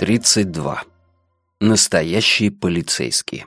32. Настоящие полицейские.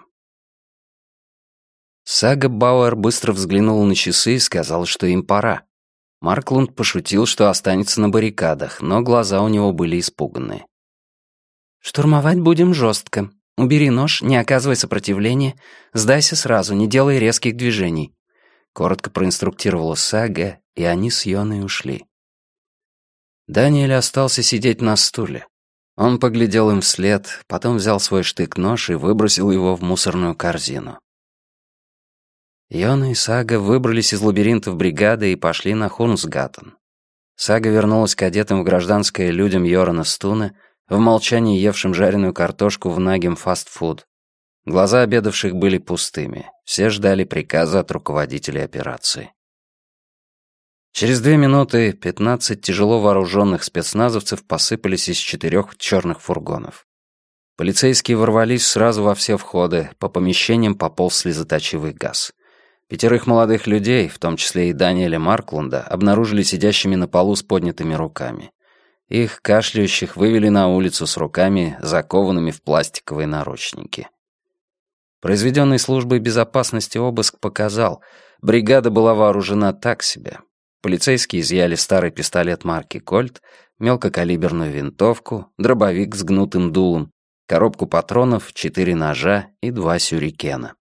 Сага Бауэр быстро взглянула на часы и сказала, что им пора. Марклунд пошутил, что останется на баррикадах, но глаза у него были испуганные. «Штурмовать будем жестко. Убери нож, не оказывай сопротивления, сдайся сразу, не делай резких движений». Коротко проинструктировала Сага, и они с Йоной ушли. Даниэль остался сидеть на стуле. Он поглядел им вслед, потом взял свой штык-нож и выбросил его в мусорную корзину. Йона и Сага выбрались из лабиринтов бригады и пошли на Хунсгаттен. Сага вернулась к одетым в гражданское людям Йорана Стуна, в молчании евшим жареную картошку в Нагем фастфуд. Глаза обедавших были пустыми, все ждали приказа от руководителя операции. Через 2 минуты 15 тяжело вооруженных спецназовцев посыпались из 4 черных фургонов. Полицейские ворвались сразу во все входы, по помещениям пополз слезоточивый газ. 5 молодых людей, в том числе и Даниэля Марклунда, обнаружили сидящими на полу с поднятыми руками. Их, кашляющих, вывели на улицу с руками, закованными в пластиковые наручники. Произведенный службой безопасности обыск показал, бригада была вооружена так себе. Полицейские изъяли старый пистолет марки «Кольт», мелкокалиберную винтовку, дробовик с гнутым дулом, коробку патронов, 4 ножа и 2 сюрикена.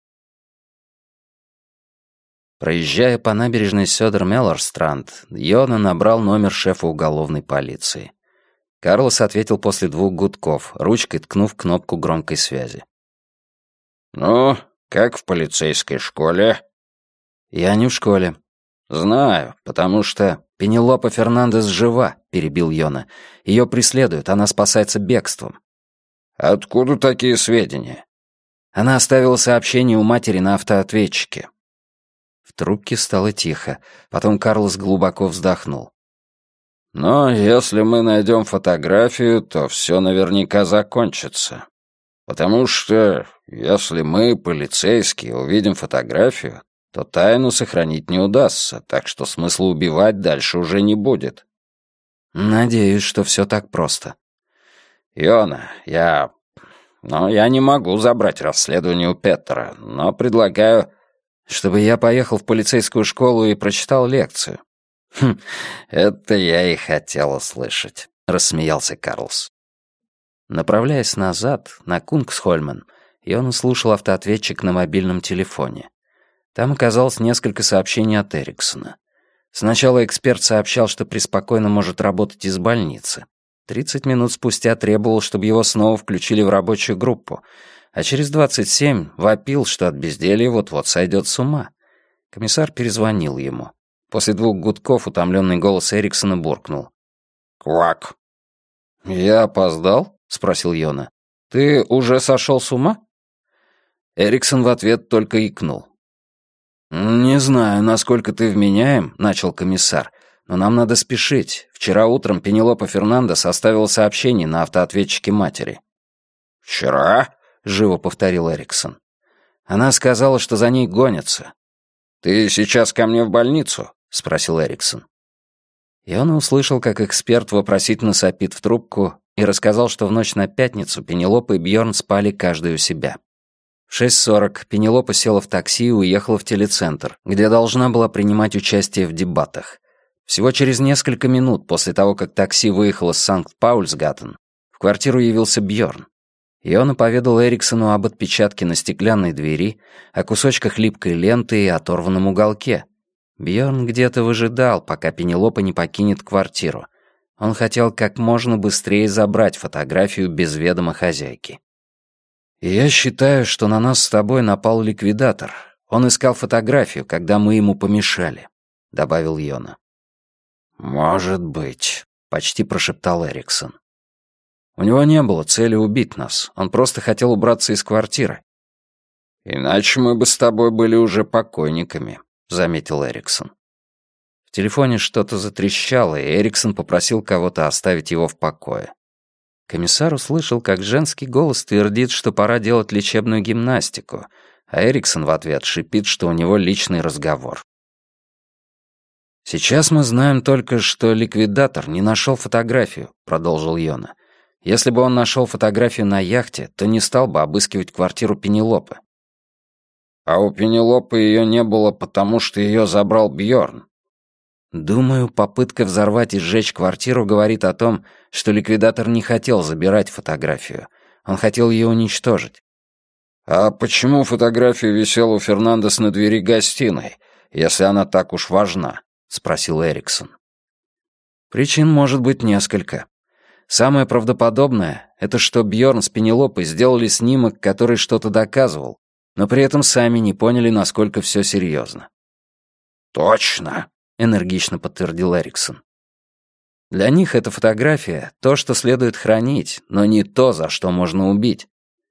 Проезжая по набережной Сёдер-Меллорстранд, Йона набрал номер шефа уголовной полиции. Карлос ответил после 2 гудков, ручкой ткнув кнопку громкой связи. «Ну, как в полицейской школе?» «Я не в школе». «Знаю, потому что...» «Пенелопа Фернандес жива», — перебил Йона. «Ее преследуют, она спасается бегством». «Откуда такие сведения?» Она оставила сообщение у матери на автоответчике. В трубке стало тихо. Потом Карлос глубоко вздохнул. «Но если мы найдем фотографию, то все наверняка закончится. Потому что, если мы, полицейские, увидим фотографию, то тайну сохранить не удастся, так что смысла убивать дальше уже не будет». «Надеюсь, что все так просто». «Йона, я не могу забрать расследование у Петера, но предлагаю...» «Чтобы я поехал в полицейскую школу и прочитал лекцию». «Это я и хотел услышать», — рассмеялся Карлс. Направляясь назад, на Кунгсхольмен, он слушал автоответчик на мобильном телефоне. Там оказалось несколько сообщений от Эриксона. Сначала эксперт сообщал, что преспокойно может работать из больницы. 30 минут спустя требовал, чтобы его снова включили в рабочую группу, а через 27 вопил, что от безделья вот-вот сойдет с ума. Комиссар перезвонил ему. После 2 гудков утомленный голос Эриксона буркнул. «Квак». «Я опоздал?» — спросил Йона. «Ты уже сошел с ума?» Эриксон в ответ только икнул. «Не знаю, насколько ты вменяем», — начал комиссар, «но нам надо спешить. Вчера утром Пенелопа Фернандес оставила сообщение на автоответчике матери». «Вчера?» — живо повторил Эриксон. «Она сказала, что за ней гонятся». «Ты сейчас ко мне в больницу?» — спросил Эриксон. И он услышал, как эксперт вопросительно сопит в трубку и рассказал, что в ночь на пятницу Пенелопа и Бьорн спали каждый у себя. В 6:40 Пенелопа села в такси и уехала в телецентр, где должна была принимать участие в дебатах. Всего через несколько минут после того, как такси выехало с Санкт-Паульсгаттен, в квартиру явился Бьорн. Йона поведал Эриксону об отпечатке на стеклянной двери, о кусочках липкой ленты и оторванном уголке. Бьорн где-то выжидал, пока Пенелопа не покинет квартиру. Он хотел как можно быстрее забрать фотографию без ведома хозяйки. «Я считаю, что на нас с тобой напал ликвидатор. Он искал фотографию, когда мы ему помешали», — добавил Йона. «Может быть», — почти прошептал Эриксон. «У него не было цели убить нас. Он просто хотел убраться из квартиры». «Иначе мы бы с тобой были уже покойниками», — заметил Эриксон. В телефоне что-то затрещало, и Эриксон попросил кого-то оставить его в покое. Комиссар услышал, как женский голос твердит, что пора делать лечебную гимнастику, а Эриксон в ответ шипит, что у него личный разговор. «Сейчас мы знаем только, что ликвидатор не нашел фотографию», — продолжил Йона. Если бы он нашел фотографию на яхте, то не стал бы обыскивать квартиру Пенелопы. А у Пенелопы ее не было, потому что ее забрал Бьорн. Думаю, попытка взорвать и сжечь квартиру говорит о том, что ликвидатор не хотел забирать фотографию. Он хотел ее уничтожить. А почему фотография висела у Фернандес на двери гостиной, если она так уж важна? Спросил Эриксон. Причин может быть несколько. Самое правдоподобное — это что Бьорн с Пенелопой сделали снимок, который что-то доказывал, но при этом сами не поняли, насколько все серьезно. «Точно», — энергично подтвердил Эриксон. Для них эта фотография — то, что следует хранить, но не то, за что можно убить.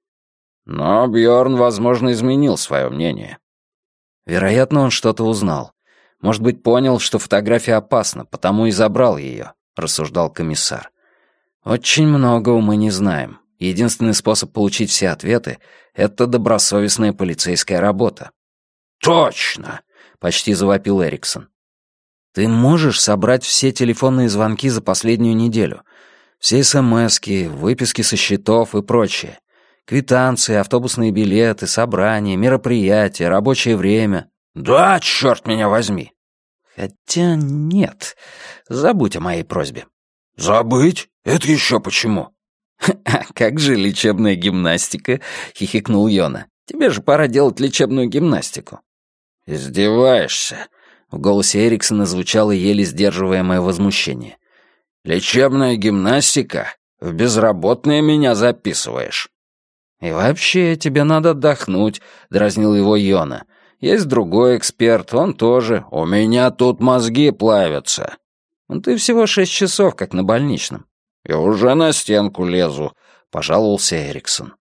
Но Бьорн, возможно, изменил свое мнение. Вероятно, он что-то узнал. Может быть, понял, что фотография опасна, потому и забрал ее, рассуждал комиссар. Очень многого мы не знаем. Единственный способ получить все ответы — это добросовестная полицейская работа. «Точно!» — почти завопил Эриксон. «Ты можешь собрать все телефонные звонки за последнюю неделю? Все смски, выписки со счетов и прочее. Квитанции, автобусные билеты, собрания, мероприятия, рабочее время». «Да, черт меня возьми!» «Хотя нет. Забудь о моей просьбе». «Забыть? Это еще почему?» «А как же лечебная гимнастика?» — хихикнул Йона. «Тебе же пора делать лечебную гимнастику». «Издеваешься?» — в голосе Эриксона звучало еле сдерживаемое возмущение. «Лечебная гимнастика? В безработные меня записываешь?» «И вообще, тебе надо отдохнуть», — дразнил его Йона. «Есть другой эксперт, он тоже. У меня тут мозги плавятся». «Ты всего 6 часов, как на больничном». «И уже на стенку лезу», — пожаловался Эриксон.